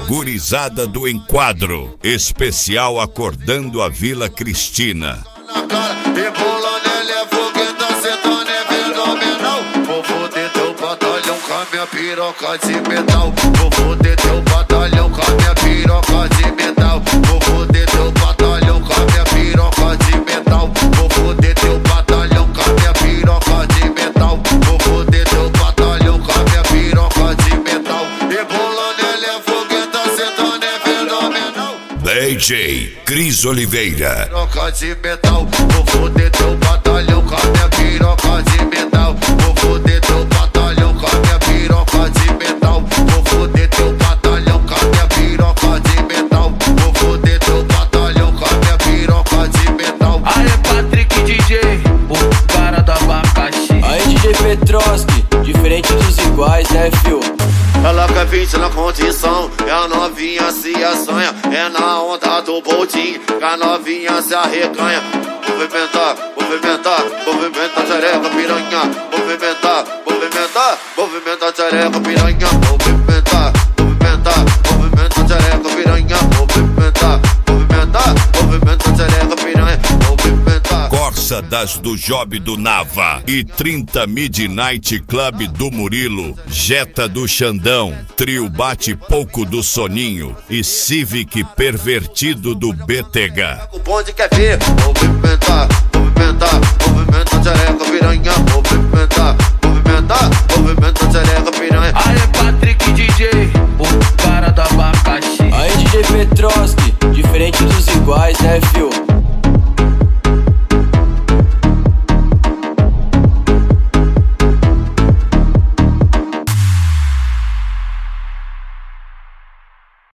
Gurizada do Enquadro, especial acordando a Vila Cristina. Rebolando, ele é fogueta, sentando é fenomenal. Vou foder teu batalhão com a minha piroca de metal. Vou foder teu batalhão com a minha piroca de metal. Vou foder teu batalhão com a minha piroca de metal. Vou foder teu batalhão com a minha piroca de metal. Vou foder teu batalhão com a minha piroca de metal. Rebolando, ele é fogueta, sentando é fenomenal. DJ Cris Oliveira. Piroca de metal, vou foder teu batalhão com a minha piroca de metal. Vou foder teu batalhão com a minha piroca de metal. Vou foder teu batalhão com a minha piroca de metal. Vou foder teu batalhão com a minha piroca de metal. Aê, Patrick DJ, o cara do abacaxi. Aí, DJ Petrovski, diferente dos iguais, né, fio? Ela quer 20 na condição, e a novinha se assanha. É na onda do boldinho, que a novinha se arreganha. Movimentar, movimentar, movimentar, xereca, piranha. Movimentar, movimentar, movimentar, xereca, piranha. Movimentar, movimentar, movimentar, xereca, piranha. Movimentar, movimentar, movimentar, xereca, piranha. Movimentar. Corsa das do Job do Nava e 30 Midnight Club do Murilo, Jetta do Xandão, Trio Bate Pouco do Soninho e Civic Pervertido do BTG. O bonde quer ver, movimentar, movimentar, movimentar, xereca, piranha. Movimentar, movimentar, movimentar, xereca, piranha. Aê, Patrick DJ.